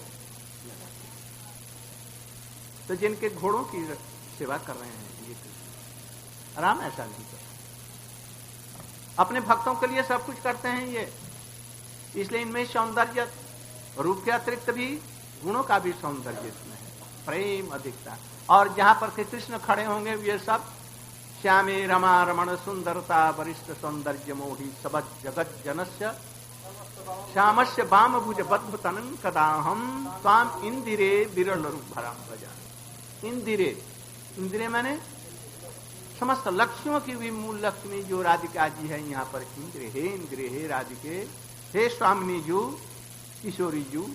तो जिनके घोड़ों की सेवा कर रहे हैं ये कृष्ण, राम ऐसा नहीं करते, अपने भक्तों के लिए सब कुछ करते हैं ये। इसलिए इनमें सौंदर्य, रूप के अतिरिक्त भी गुणों का भी सौंदर्य इसमें है, प्रेम अधिकता। और जहां पर के कृष्ण खड़े होंगे ये सब श्यामे रमा रमण सुंदरता वरिष्ठ सौंदर्य मोही सब जगत जनस्य श्यामस्य वाम भुज बद्ध तनन कदाहम स्वाम इंदिरे विरल रूप भराम भजा। इंदिरे, इंदिरे माने समस्त लक्ष्मियों की भी मूल लक्ष्मी जो राधिका जी है यहाँ पर। इंद्रे, हे इंद्रे, हे राधिके, हे स्वामिनी जू, किशोरी जू।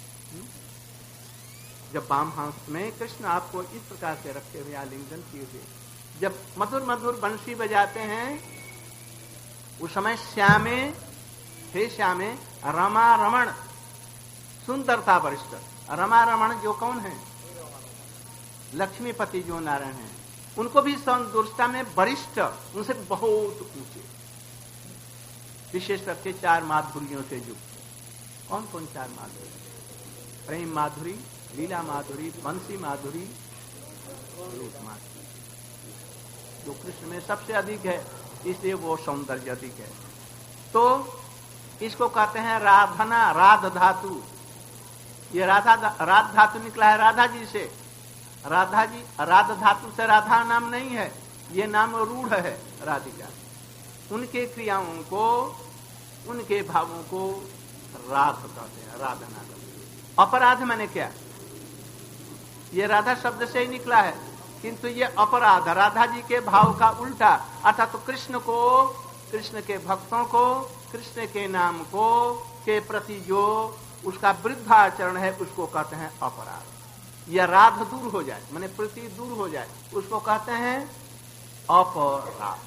जब वाम हाथ में कृष्ण आपको इस प्रकार से रखते हुए आलिंगन किए हुए, जब मधुर मधुर बंसी बजाते हैं, उस समय श्यामे, हे श्यामे, रमा रमण सुंदरता वरिष्ठ। रमा रमण जो कौन है? लक्ष्मीपति जो नारायण हैं, उनको भी सौंदर्यता में वरिष्ठ, उनसे बहुत ऊंचे, विशेष करके चार माधुर्यों से युक्त। कौन कौन चार माधुरी? प्रेम माधुरी, लीला माधुरी, बंसी माधुरी, रूप माधुरी। जो कृष्ण में सबसे अधिक है इसलिए वो सौंदर्य अधिक है। तो इसको कहते हैं राधना, राध धातु। ये राधा राध धातु निकला है राधा जी से। राधा जी राध धातु से राधा नाम नहीं है, ये नाम रूढ़ है राधिका। उनके क्रियाओं को, उनके भावों को राध कहते हैं, राधना कहते हैं। अपराध माने क्या? ये राधा शब्द से ही निकला है, किंतु ये अपराध राधा जी के भाव का उल्टा, अर्थात तो कृष्ण को, कृष्ण के भक्तों को, कृष्ण के नाम को के प्रति जो उसका वृद्धाचरण है उसको कहते हैं अपराध। यह राध दूर हो जाए, माने प्रति दूर हो जाए, उसको कहते हैं अपराध।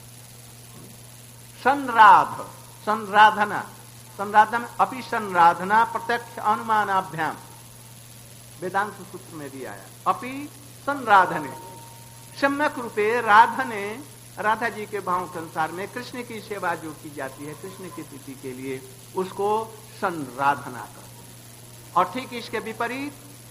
संराध, संराधना, संराधना अपि संराधना प्रत्यक्ष अनुमानाभ्याम, वेदांत सूत्र में भी आया। अपि संराधने, सम्यक रूपे राधने, राधा जी के भाव के अनुसार में कृष्ण की सेवा जो की जाती है कृष्ण की प्रीति के लिए, उसको संराधना करते हैं। और ठीक इसके विपरीत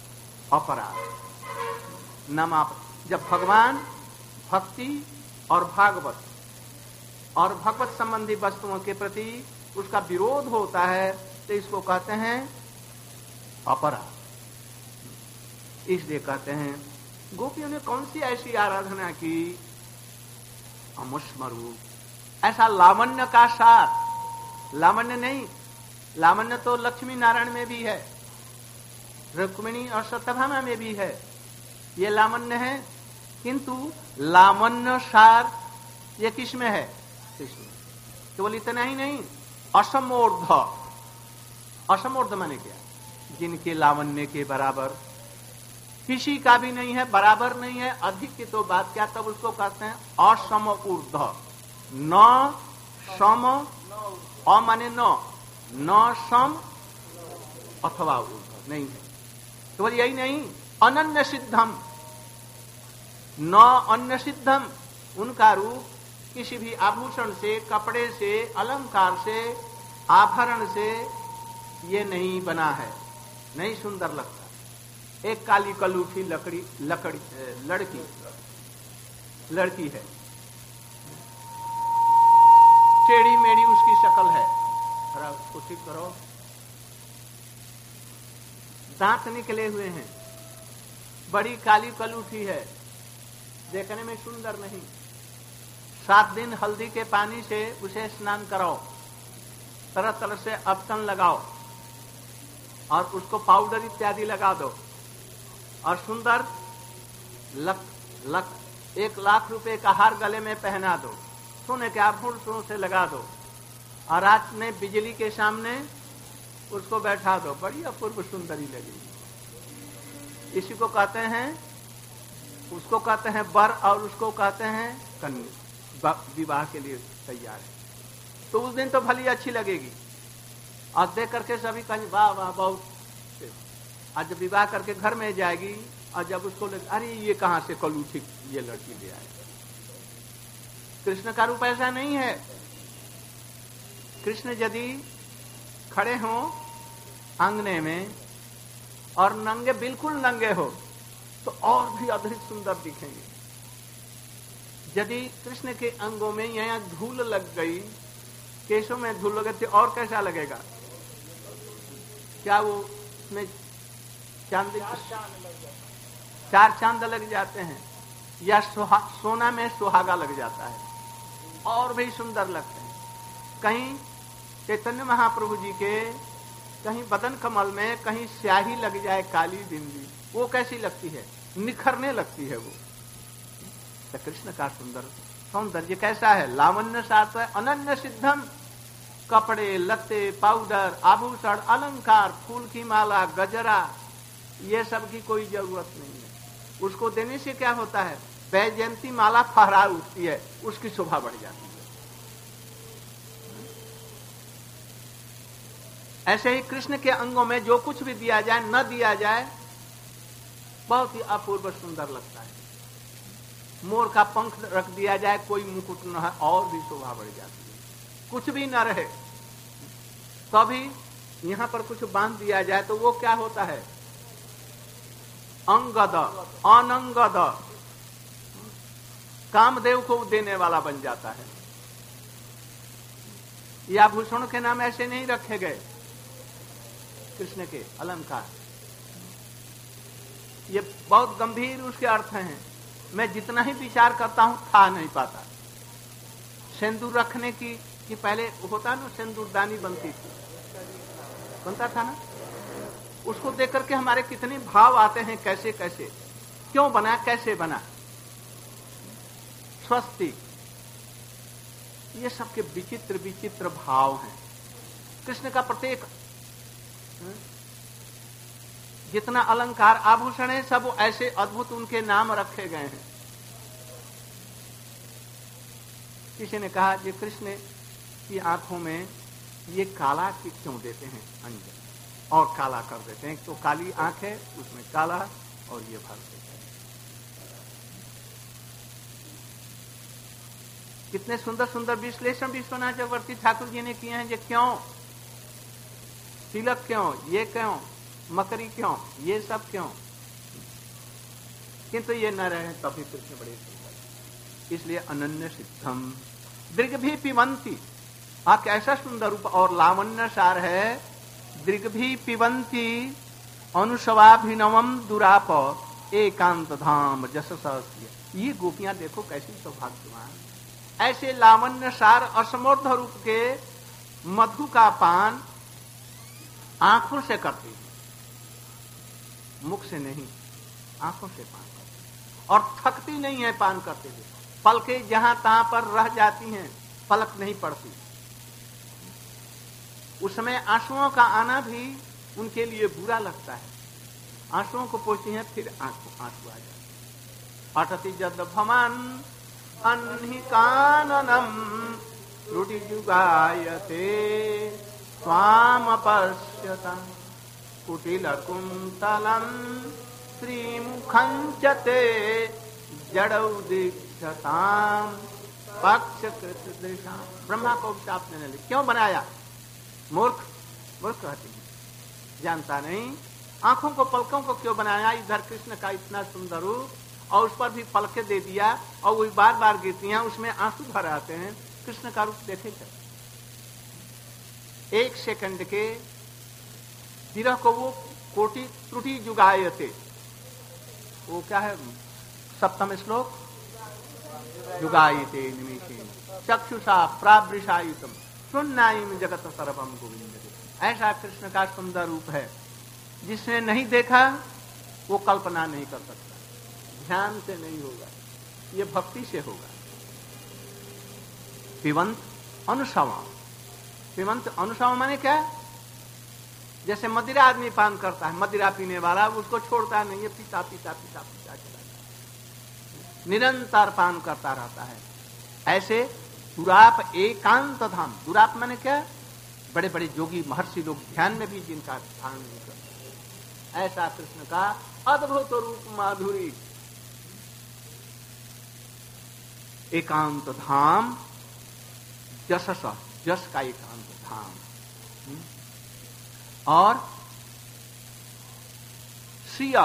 अपराध, नामाप। जब भगवान, भक्ति और भागवत और भगवत संबंधी वस्तुओं के प्रति उसका विरोध होता है तो इसको कहते हैं अपराध। इसलिए कहते हैं गोपियों ने कौन सी ऐसी आराधना की, अमुष्मरू, ऐसा लावण्य का साथ। लावण्य नहीं, लावण्य तो लक्ष्मी नारायण में भी है, रुक्मिणी और सत्यभामा में भी है, ये लावण्य है। किंतु लावण्य सार ये किस में है? कृष्ण। केवल इतना ही नहीं, असमोर्ध। असमोर्ध माने क्या? जिनके लावण्य के बराबर किसी का भी नहीं है, बराबर नहीं है, अधिक की तो बात क्या, तब उसको कहते हैं असम ऊर्ध। न सम, अ माने न, न सम अथवा ऊर्ध नहीं है। केवल यही नहीं, अनन्य सिद्धम, न अन्य सिद्धम, उनका रूप किसी भी आभूषण से, कपड़े से, अलंकार से, आभरण से ये नहीं बना है, नहीं सुंदर लगता। एक काली कलूठी लकड़ी लकड़ी लड़की लड़की है, टेढ़ी मेढ़ी उसकी शक्ल है, थोड़ा उसको ठीक करो, दांत निकले हुए हैं, बड़ी काली कलूठी है, देखने में सुंदर नहीं। सात दिन हल्दी के पानी से उसे स्नान कराओ, तरह तरह से अबतन लगाओ और उसको पाउडर इत्यादि लगा दो और सुंदर लक लक एक लाख रुपए का हार गले में पहना दो, सोने के आभूषणों से लगा दो और रात में बिजली के सामने उसको बैठा दो, बड़ी अपूर्व सुंदरी लगेगी। इसी को कहते हैं, उसको कहते हैं वर और उसको कहते हैं कन्या, विवाह के लिए तैयार है। तो उस दिन तो भली अच्छी लगेगी और देख करके सभी कहें वाह वाह बहुत। आज जब विवाह करके घर में जाएगी और जब उसको लगे अरे ये कहां से कलूठी ये लड़की ले आए। कृष्ण का रूप ऐसा नहीं है। कृष्ण यदि खड़े हों आंगने में और नंगे, बिल्कुल नंगे हो तो और भी अधिक सुंदर दिखेंगे। यदि कृष्ण के अंगों में यहाँ धूल लग गई, केशों में धूल लग गई और कैसा लगेगा? क्या वो उसमें चांद चार चांद लग जाते हैं या सोना में सुहागा लग जाता है, और भी सुंदर लगते हैं। कहीं चैतन्य महाप्रभु जी के कहीं बदन कमल में कहीं स्याही लग जाए काली बिंदी, वो कैसी लगती है? निखरने लगती है वो। तो कृष्ण का सुंदर सौंदर्य कैसा है? लावण्य साथ है, अनन्य सिद्धम। कपड़े लत्ते, पाउडर, आभूषण, अलंकार, फूल की माला, गजरा, ये सब की कोई जरूरत नहीं है। उसको देने से क्या होता है? वैजयंती माला फहरा उठती है, उसकी शोभा बढ़ जाती है। ऐसे ही कृष्ण के अंगों में जो कुछ भी दिया जाए, न दिया जाए, बहुत ही अपूर्व सुंदर लगता है। मोर का पंख रख दिया जाए, कोई मुकुट न है, और भी शोभा बढ़ जाती है। कुछ भी न रहे कभी तो यहां पर कुछ बांध दिया जाए तो वो क्या होता है? अंगद, अनंगद, कामदेव को देने वाला बन जाता है। ये आभूषणों के नाम ऐसे नहीं रखे गए, कृष्ण के अलंकार, ये बहुत गंभीर उसके अर्थ हैं। मैं जितना ही विचार करता हूं था नहीं पाता। सिंदूर रखने की कि पहले होता ना, सिंदूरदानी बनती थी, बनता था ना, उसको देख करके हमारे कितने भाव आते हैं, कैसे कैसे, क्यों बना, कैसे बना, स्वस्ति, ये सबके विचित्र विचित्र भाव हैं। कृष्ण का प्रत्येक जितना अलंकार आभूषण है सब ऐसे अद्भुत उनके नाम रखे गए हैं। किसी ने कहा कि कृष्ण की आंखों में ये काला क्यों देते हैं, अंजन, और काला कर देते हैं, तो काली आंख है उसमें काला और ये भर देते हैं। कितने सुंदर सुंदर विश्लेषण विश्वनाथ चक्रवर्ती ठाकुर जी ने किए हैं, ये क्यों, तिलक क्यों, ये क्यों, मकरी क्यों, ये सब क्यों, किंतु ये न रहे तभी कृष्ण बड़े सुंदर। इसलिए अनन्य सिद्धम दृग भी पिबंती, आ कैसा सुंदर रूप और लावण्य सार है। दृग भी पिबंती अनुसवाभिनवम दुराप एकांत धाम जस। ये गोपियां देखो कैसी सौभाग्यवान, ऐसे लावण्य सार असमर्थ रूप के मधु का पान आंखों से करती है, मुख से नहीं, आंखों से पान करती, और थकती नहीं है पान करते हुए। पलकें जहां तहां पर रह जाती हैं, पलक नहीं पड़ती। उस समय आंसुओं का आना भी उनके लिए बुरा लगता है, आंसुओं को पोंछती हैं, फिर आंसू आंसू आ जाते। अटति जद भमान अन्हि काननम त्रुटि जुगायते स्वाम पश्यता कुटिल कुंतलम श्रीमुखं च ते जड़ौ दीक्षताम पक्षकृत दृशाम। ब्रह्मा को उपशाप देने लगे, क्यों बनाया, मूर्ख, मूर्ख कहते हैं, जानता नहीं। आंखों को पलकों को क्यों बनाया, इधर कृष्ण का इतना सुंदर रूप और उस पर भी पलके दे दिया और वो बार बार गिरती हैं, उसमें आंसू भर आते हैं। कृष्ण का रूप देखे क्या, एक सेकंड के विरह को वो कोटि त्रुटि जुगायते, वो क्या है सप्तम श्लोक, जुगायते निमिषेण चक्षुषा प्रावृषायुतम सुन्नायिम जगत सर्वम गोविंद। ऐसा कृष्ण का सुंदर रूप है, जिसने नहीं देखा वो कल्पना नहीं कर सकता, ध्यान से नहीं होगा, ये भक्ति से होगा। पिबंत अनुसवा, पिबंत अनुसवा माने क्या, जैसे मदिरा आदमी पान करता है, मदिरा पीने वाला उसको छोड़ता नहीं है, पीता पीता पीता पीता चला जाता, निरंतर पान करता रहता है। ऐसे दुराप एकांत धाम, दुराप माने क्या, बड़े बड़े जोगी महर्षि लोग ध्यान में भी जिनका ध्यान नहीं करते, ऐसा कृष्ण का अद्भुत रूप माधुरी। एकांत धाम जसस, जस का एकांत धाम, और श्रिय,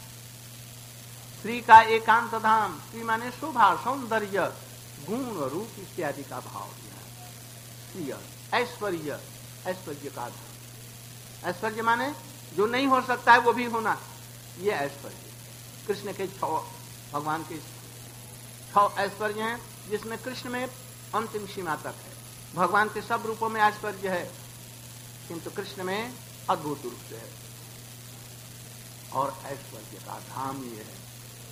श्री का एकांत धाम, श्री माने शोभा सौंदर्य गुण रूप इत्यादि का भाव दिया। श्रिय ऐश्वर्य, ऐश्वर्य का धाम, ऐश्वर्य माने जो नहीं हो सकता है वो भी होना, ये ऐश्वर्य। कृष्ण के छह, भगवान के छह ऐश्वर्य हैं, जिसमें कृष्ण में अंतिम सीमा तक है। भगवान के सब रूपों में ऐश्वर्य है, किंतु कृष्ण में अद्भुत रूप से है, और ऐश्वर्य का धाम ये है।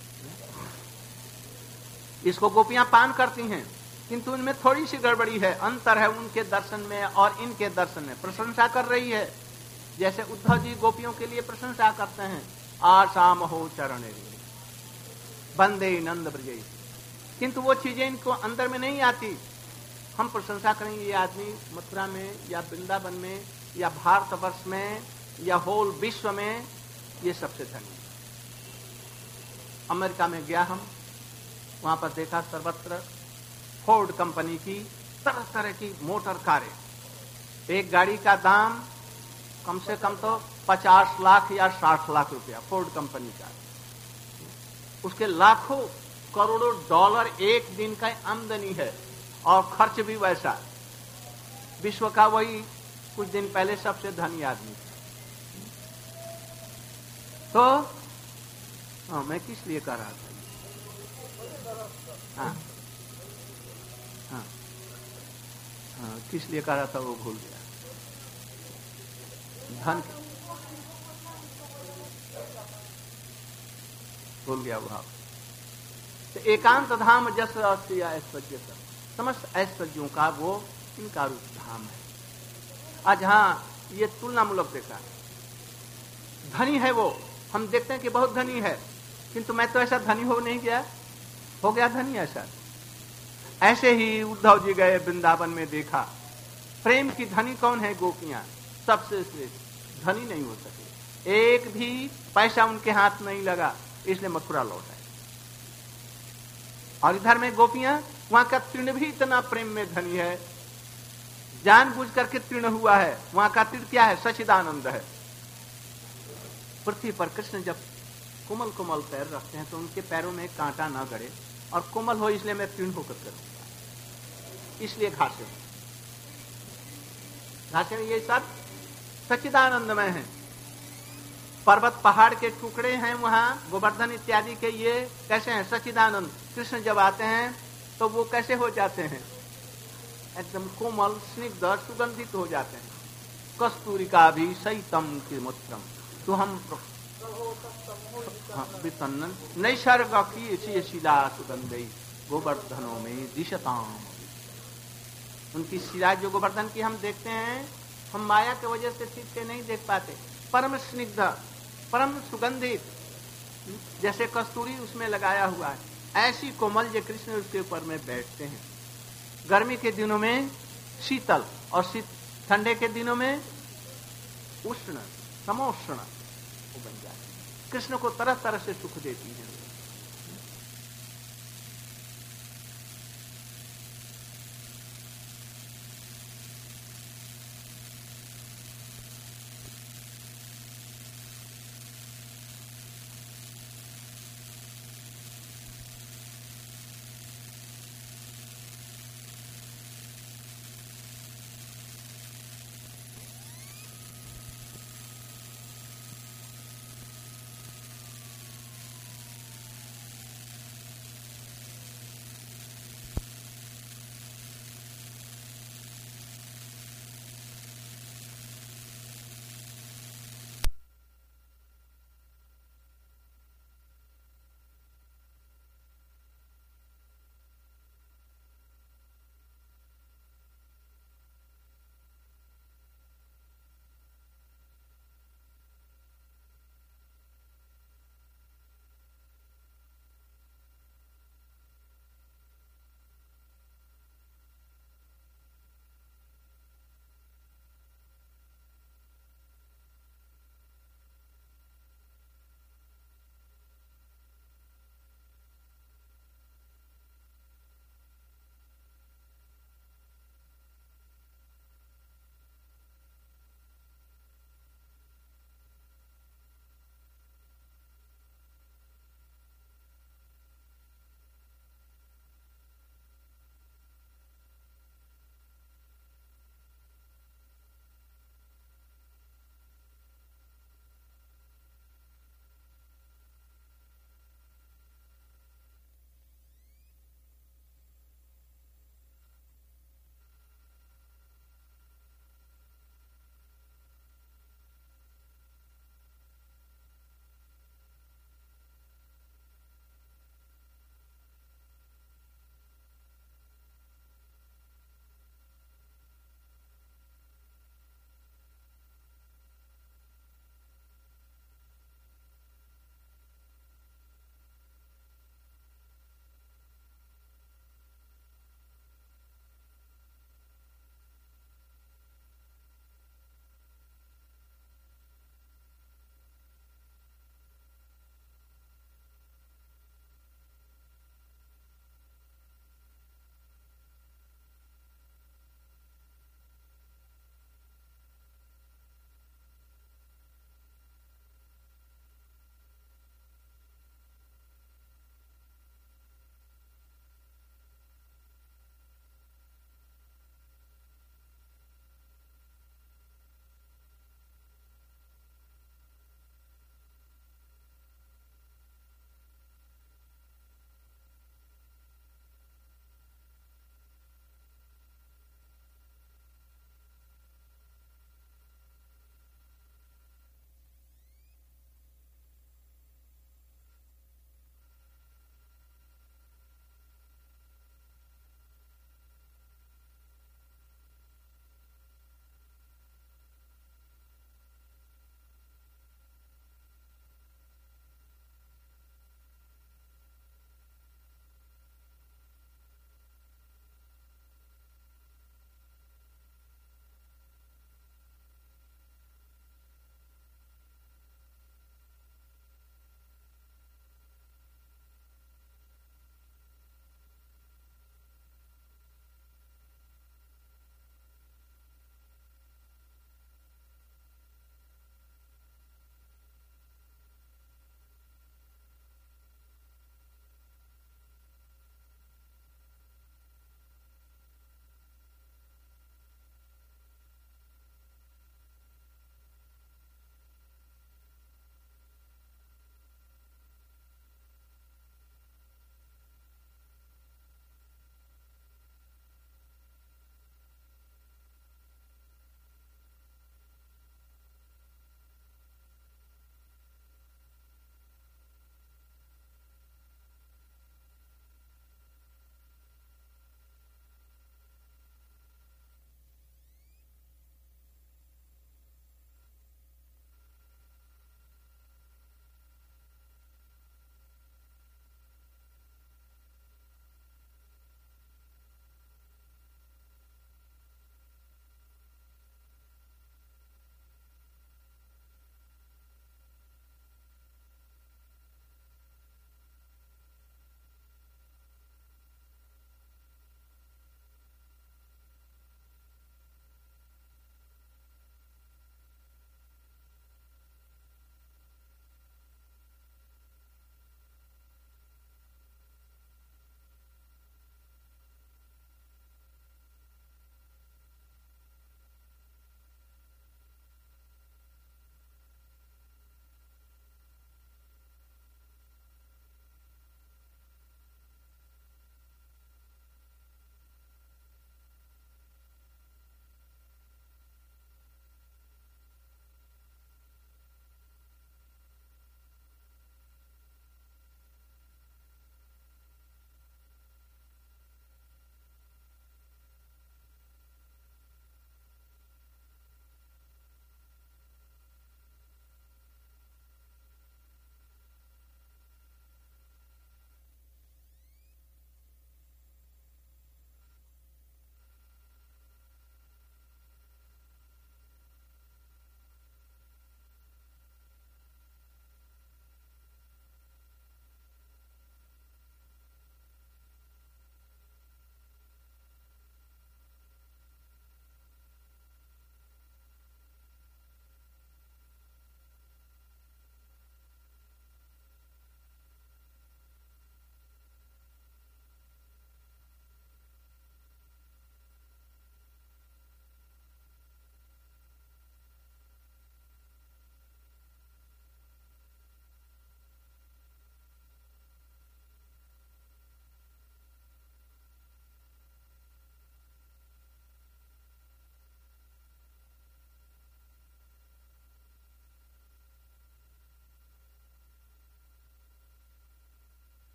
इसको गोपियां पान करती हैं, किंतु उनमें थोड़ी सी गड़बड़ी है, अंतर है उनके दर्शन में और इनके दर्शन में। प्रशंसा कर रही है, जैसे उद्धव जी गोपियों के लिए प्रशंसा करते हैं, आसाम हो चरणे बंदे नंद ब्रजे, किंतु वो चीजें इनको अंदर में नहीं आती। हम प्रशंसा करेंगे ये आदमी मथुरा में या वृंदावन में या भारतवर्ष में या होल विश्व में ये सबसे धनी। अमेरिका में गया हम, वहां पर देखा सर्वत्र फोर्ड कंपनी की तरह तरह की मोटर कारें। एक गाड़ी का दाम कम से कम तो पचास लाख या साठ लाख रुपया, फोर्ड कंपनी का। उसके लाखों करोड़ों डॉलर एक दिन का आमदनी है, और खर्च भी वैसा। विश्व का वही कुछ दिन पहले सबसे धनी आदमी था। तो हाँ, मैं किस लिए कह रहा था? हाँ हाँ हाँ, किस लिए कह रहा था वो भूल गया। धन भूल गया भाव। तो एकांत धाम जस ऐश्वर्य, समस्त ऐश्वर्यों का वो इनका रूप धाम है। आज हाँ, ये तुलनामूलक देखा, धनी है वो, हम देखते हैं कि बहुत धनी है, किंतु मैं तो ऐसा धनी हो नहीं गया, हो गया धनी ऐसा। ऐसे ही उद्धव जी गए वृंदावन में, देखा प्रेम की धनी कौन है? गोपियां, सबसे श्रेष्ठ। धनी नहीं हो सके, एक भी पैसा उनके हाथ नहीं लगा, इसलिए मथुरा लौट आए। और इधर में गोपियां, वहां का तृण भी इतना प्रेम में धनी है, जानबूझ करके तृण हुआ है। वहां का तृण क्या है? सच्चिदानंद है। पृथ्वी पर कृष्ण जब कोमल कोमल पैर रखते हैं तो उनके पैरों में कांटा ना गड़े, और कोमल हो इसलिए मैं तृण होकर करूंगा, इसलिए घासे घासे ये सब सच्चिदानंदमय है। पर्वत पहाड़ के टुकड़े हैं वहां, गोवर्धन इत्यादि के, ये कैसे हैं? सच्चिदानंद। कृष्ण जब आते हैं तो वो कैसे हो जाते हैं? एकदम कोमल, स्निग्ध, सुगंधित हो जाते हैं। कस्तूरिका भी सहितम किमुत्रम, तो हम वितन्न नैसर्ग की शिला सुगंधई गोवर्धनों में दिशताम। उनकी शिला जो गोवर्धन की हम देखते हैं, हम माया की वजह से ठीक से नहीं देख पाते। परम स्निग्ध, परम सुगंधित, जैसे कस्तूरी उसमें लगाया हुआ है, ऐसी कोमल जो कृष्ण उसके ऊपर में बैठते हैं। गर्मी के दिनों में शीतल, और शीत ठंडे के दिनों में उष्ण, समोष्ण वो बन जाए। कृष्ण को तरह तरह से सुख देती है।